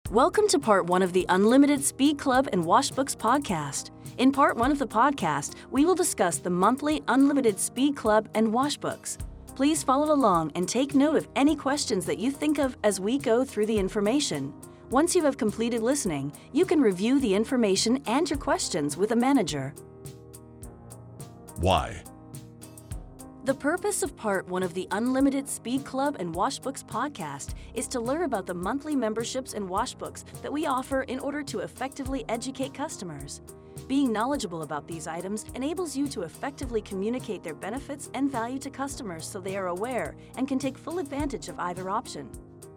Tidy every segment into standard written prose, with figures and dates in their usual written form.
Welcome to part 1 of the Unlimited Speed Club and Washbooks podcast. In part 1 of the podcast, we will discuss the monthly Unlimited Speed Club and Washbooks. Please follow along and take note of any questions that you think of as we go through the information. Once you have completed listening, you can review the information and your questions with a manager. Why? The purpose of part 1 of the Unlimited Speed Club and Washbooks podcast is to learn about the monthly memberships and washbooks that we offer in order to effectively educate customers. Being knowledgeable about these items enables you to effectively communicate their benefits and value to customers so they are aware and can take full advantage of either option.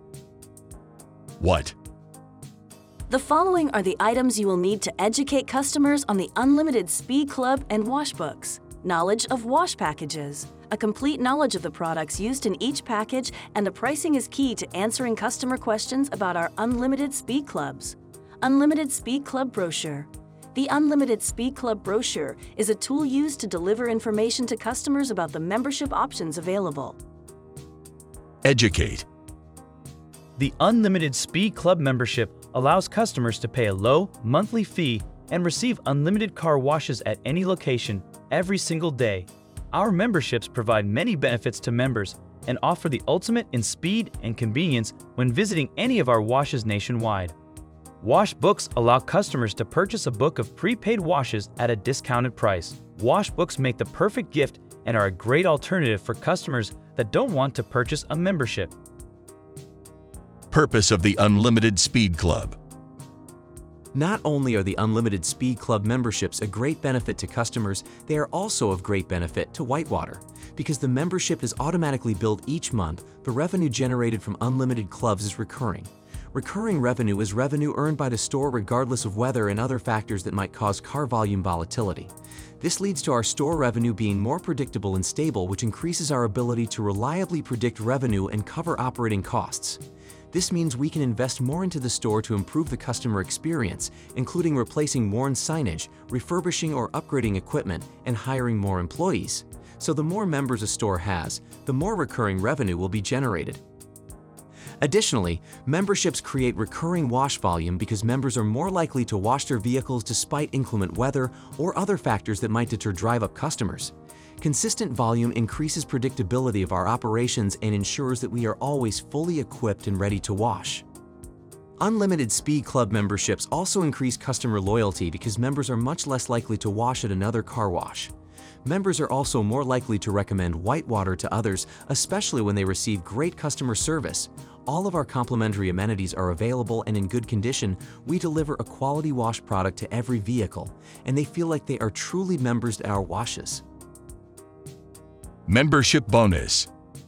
What? The following are the items you will need to educate customers on the Unlimited Speed Club and Washbooks. Knowledge of wash packages. A complete knowledge of the products used in each package and the pricing is key to answering customer questions about our Unlimited Speed Clubs. Unlimited Speed Club Brochure. The Unlimited Speed Club Brochure is a tool used to deliver information to customers about the membership options available. Educate. The Unlimited Speed Club membership allows customers to pay a low monthly fee and receive unlimited car washes at any location every single day. Our memberships provide many benefits to members and offer the ultimate in speed and convenience when visiting any of our washes nationwide. Washbooks allow customers to purchase a book of prepaid washes at a discounted price. Washbooks make the perfect gift and are a great alternative for customers that don't want to purchase a membership. Purpose of the Unlimited Speed Club. Not only are the Unlimited Speed Club memberships a great benefit to customers, they are also of great benefit to Whitewater. Because the membership is automatically billed each month, the revenue generated from Unlimited Clubs is recurring. Recurring revenue is revenue earned by the store regardless of weather and other factors that might cause car volume volatility. This leads to our store revenue being more predictable and stable, which increases our ability to reliably predict revenue and cover operating costs. This means we can invest more into the store to improve the customer experience, including replacing worn signage, refurbishing or upgrading equipment, and hiring more employees. So the more members a store has, the more recurring revenue will be generated. Additionally, memberships create recurring wash volume because members are more likely to wash their vehicles despite inclement weather or other factors that might deter drive-up customers. Consistent volume increases predictability of our operations and ensures that we are always fully equipped and ready to wash. Unlimited Speed Club memberships also increase customer loyalty because members are much less likely to wash at another car wash. Members are also more likely to recommend Whitewater to others, especially when they receive great customer service. All of our complimentary amenities are available and in good condition. We deliver a quality wash product to every vehicle, and they feel like they are truly members to our washes. Membership bonus.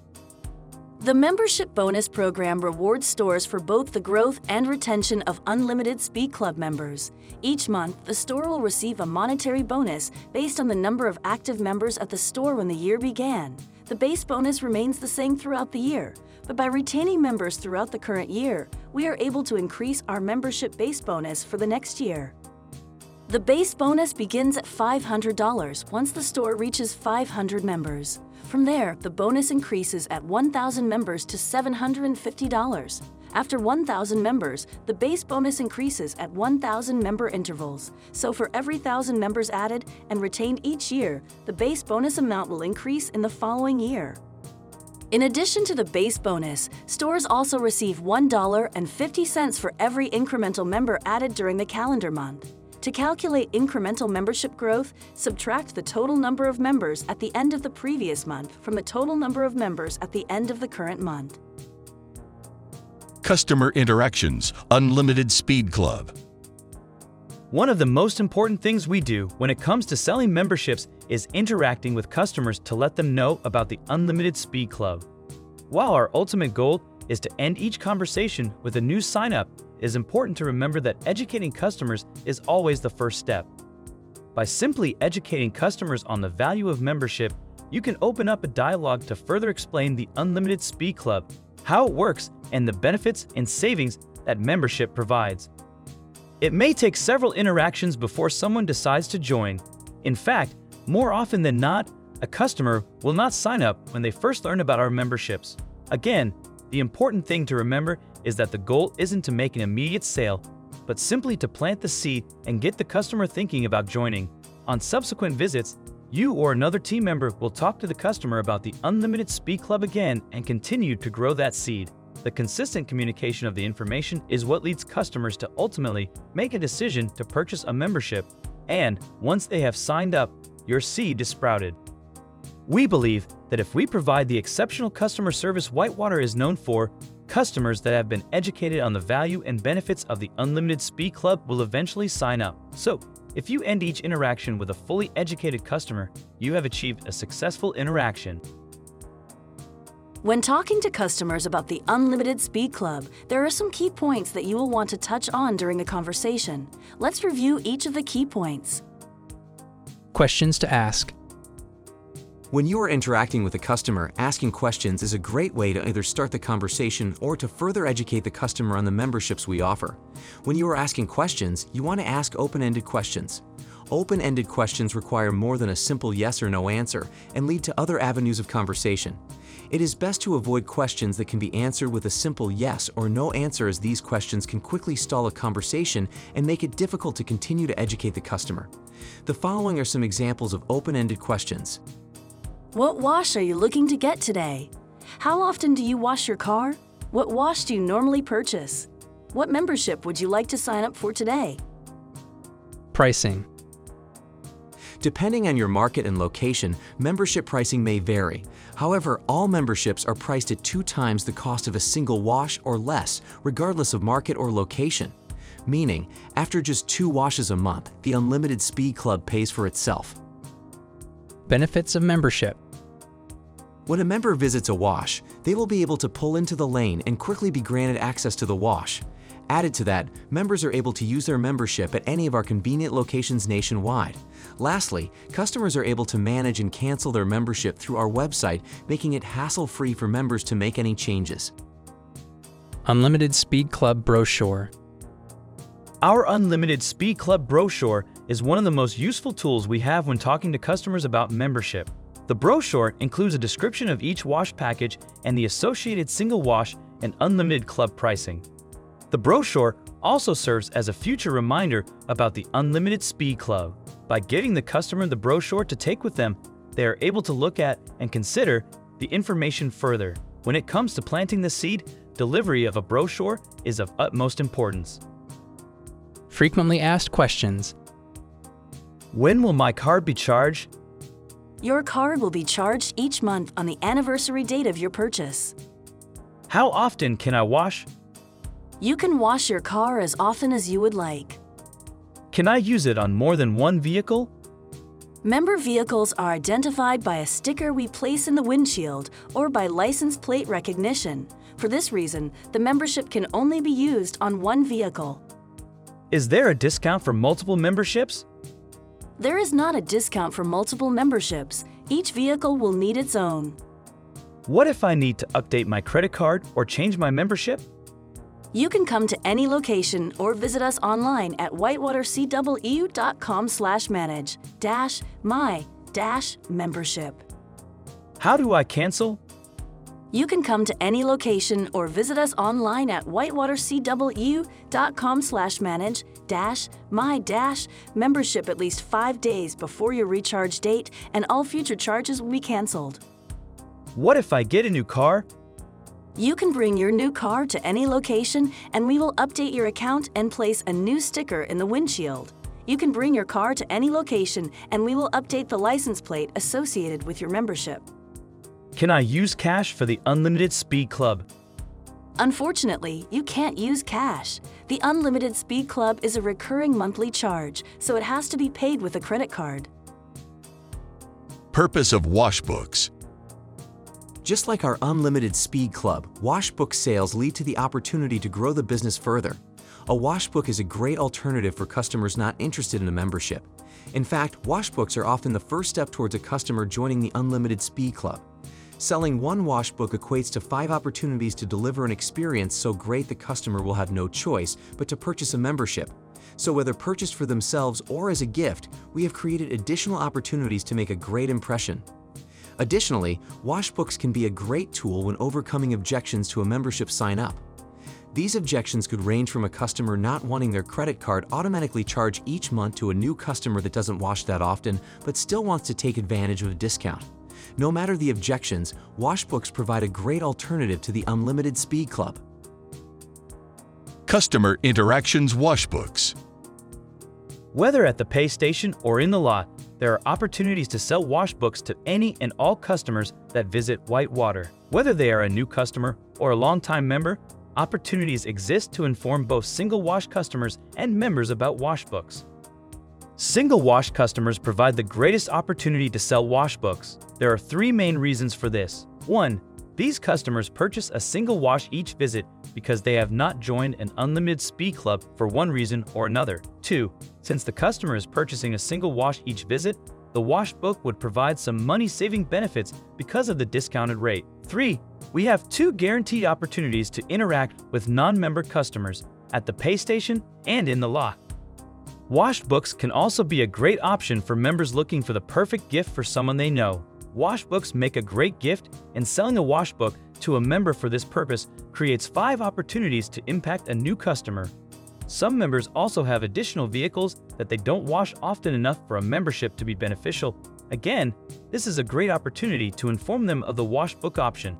The Membership Bonus Program rewards stores for both the growth and retention of Unlimited Speed Club members. Each month, the store will receive a monetary bonus based on the number of active members at the store when the year began. The base bonus remains the same throughout the year, but by retaining members throughout the current year, we are able to increase our membership base bonus for the next year. The base bonus begins at $500 once the store reaches 500 members. From there, the bonus increases at 1,000 members to $750. After 1,000 members, the base bonus increases at 1,000 member intervals. So for every 1,000 members added and retained each year, the base bonus amount will increase in the following year. In addition to the base bonus, stores also receive $1.50 for every incremental member added during the calendar month. To calculate incremental membership growth, subtract the total number of members at the end of the previous month from the total number of members at the end of the current month. Customer interactions. Unlimited Speed Club. One of the most important things we do when it comes to selling memberships is interacting with customers to let them know about the Unlimited Speed Club. While our ultimate goal is to end each conversation with a new sign-up, it is important to remember that educating customers is always the first step. By simply educating customers on the value of membership, you can open up a dialogue to further explain the Unlimited Speed Club, how it works, and the benefits and savings that membership provides. It may take several interactions before someone decides to join. In fact, more often than not, a customer will not sign up when they first learn about our memberships. Again, the important thing to remember is that the goal isn't to make an immediate sale, but simply to plant the seed and get the customer thinking about joining. On subsequent visits, you or another team member will talk to the customer about the Unlimited Speed Club again and continue to grow that seed. The consistent communication of the information is what leads customers to ultimately make a decision to purchase a membership, and once they have signed up, your seed is sprouted. We believe that if we provide the exceptional customer service Whitewater is known for, customers that have been educated on the value and benefits of the Unlimited Speed Club will eventually sign up. So, if you end each interaction with a fully educated customer, you have achieved a successful interaction. When talking to customers about the Unlimited Speed Club, there are some key points that you will want to touch on during a conversation. Let's review each of the key points. Questions to ask. When you are interacting with a customer, asking questions is a great way to either start the conversation or to further educate the customer on the memberships we offer. When you are asking questions, you want to ask open-ended questions. Open-ended questions require more than a simple yes or no answer and lead to other avenues of conversation. It is best to avoid questions that can be answered with a simple yes or no answer, as these questions can quickly stall a conversation and make it difficult to continue to educate the customer. The following are some examples of open-ended questions. What wash are you looking to get today? How often do you wash your car? What wash do you normally purchase? What membership would you like to sign up for today? Pricing. Depending on your market and location, membership pricing may vary. However, all memberships are priced at 2 times the cost of a single wash or less, regardless of market or location. Meaning, after just 2 washes a month, the Unlimited Speed Club pays for itself. Benefits of membership. When a member visits a wash, they will be able to pull into the lane and quickly be granted access to the wash. Added to that, members are able to use their membership at any of our convenient locations nationwide. Lastly, customers are able to manage and cancel their membership through our website, making it hassle-free for members to make any changes. Unlimited Speed Club brochure. Our Unlimited Speed Club brochure is one of the most useful tools we have when talking to customers about membership. The brochure includes a description of each wash package and the associated single wash and unlimited club pricing. The brochure also serves as a future reminder about the Unlimited Speed Club. By giving the customer the brochure to take with them, they are able to look at and consider the information further. When it comes to planting the seed, delivery of a brochure is of utmost importance. Frequently asked questions. When will my card be charged? Your card will be charged each month on the anniversary date of your purchase. How often can I wash? You can wash your car as often as you would like. Can I use it on more than one vehicle? Member vehicles are identified by a sticker we place in the windshield or by license plate recognition. For this reason, the membership can only be used on one vehicle. Is there a discount for multiple memberships? There is not a discount for multiple memberships. Each vehicle will need its own. What if I need to update my credit card or change my membership? You can come to any location or visit us online at whitewatercwu.com/manage-my-membership. How do I cancel? You can come to any location or visit us online at whitewatercwu.com/manage-my-membership at least 5 days before your recharge date, and all future charges will be canceled. What if I get a new car? You can bring your new car to any location and we will update your account and place a new sticker in the windshield. You can bring your car to any location and we will update the license plate associated with your membership. Can I use cash for the Unlimited Speed Club? Unfortunately, you can't use cash. The Unlimited Speed Club is a recurring monthly charge, so it has to be paid with a credit card. Purpose of wash books. Just like our Unlimited Speed Club, washbook sales lead to the opportunity to grow the business further. A washbook is a great alternative for customers not interested in a membership. In fact, washbooks are often the first step towards a customer joining the Unlimited Speed Club. Selling one washbook equates to 5 opportunities to deliver an experience so great the customer will have no choice but to purchase a membership. So whether purchased for themselves or as a gift, we have created additional opportunities to make a great impression. Additionally, washbooks can be a great tool when overcoming objections to a membership sign-up. These objections could range from a customer not wanting their credit card automatically charged each month to a new customer that doesn't wash that often but still wants to take advantage of a discount. No matter the objections, Washbooks provide a great alternative to the Unlimited Speed Club. Customer Interactions Washbooks. Whether at the pay station or in the lot, there are opportunities to sell Washbooks to any and all customers that visit Whitewater. Whether they are a new customer or a longtime member, opportunities exist to inform both single wash customers and members about Washbooks. Single wash customers provide the greatest opportunity to sell Washbooks. There are 3 main reasons for this. 1. These customers purchase a single wash each visit because they have not joined an Unlimited Speed Club for one reason or another. 2. Since the customer is purchasing a single wash each visit, the Washbook would provide some money-saving benefits because of the discounted rate. 3. We have 2 guaranteed opportunities to interact with non-member customers at the pay station and in the lot. Washbooks can also be a great option for members looking for the perfect gift for someone they know. Washbooks make a great gift, and selling a Washbook to a member for this purpose creates 5 opportunities to impact a new customer. Some members also have additional vehicles that they don't wash often enough for a membership to be beneficial. Again, this is a great opportunity to inform them of the Washbook option.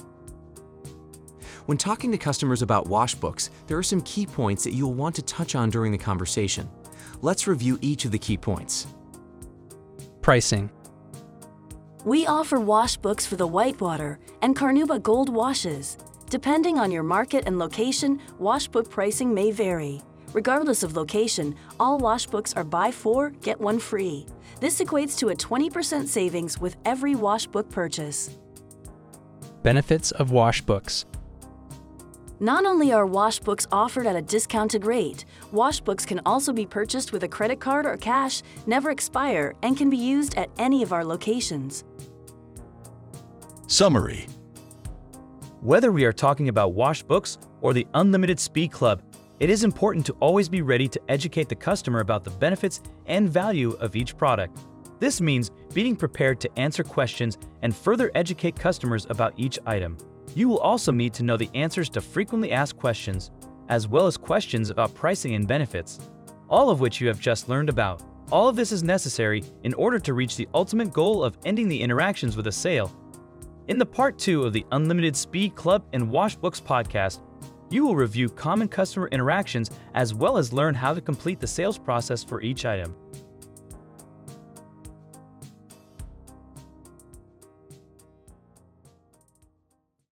When talking to customers about Washbooks, there are some key points that you'll want to touch on during the conversation. Let's review each of the key points. Pricing. We offer Washbooks for the Whitewater and Carnauba Gold washes. Depending on your market and location, Washbook pricing may vary. Regardless of location, all Washbooks are buy 4, get 1 free. This equates to a 20% savings with every Washbook purchase. Benefits of Washbooks. Not only are Washbooks offered at a discounted rate, Washbooks can also be purchased with a credit card or cash, never expire, and can be used at any of our locations. Summary. Whether we are talking about Washbooks or the Unlimited Speed Club, it is important to always be ready to educate the customer about the benefits and value of each product. This means being prepared to answer questions and further educate customers about each item. You will also need to know the answers to frequently asked questions, as well as questions about pricing and benefits, all of which you have just learned about. All of this is necessary in order to reach the ultimate goal of ending the interactions with a sale. In the Part 2 of the Unlimited Speed Club and Washbooks podcast, you will review common customer interactions as well as learn how to complete the sales process for each item.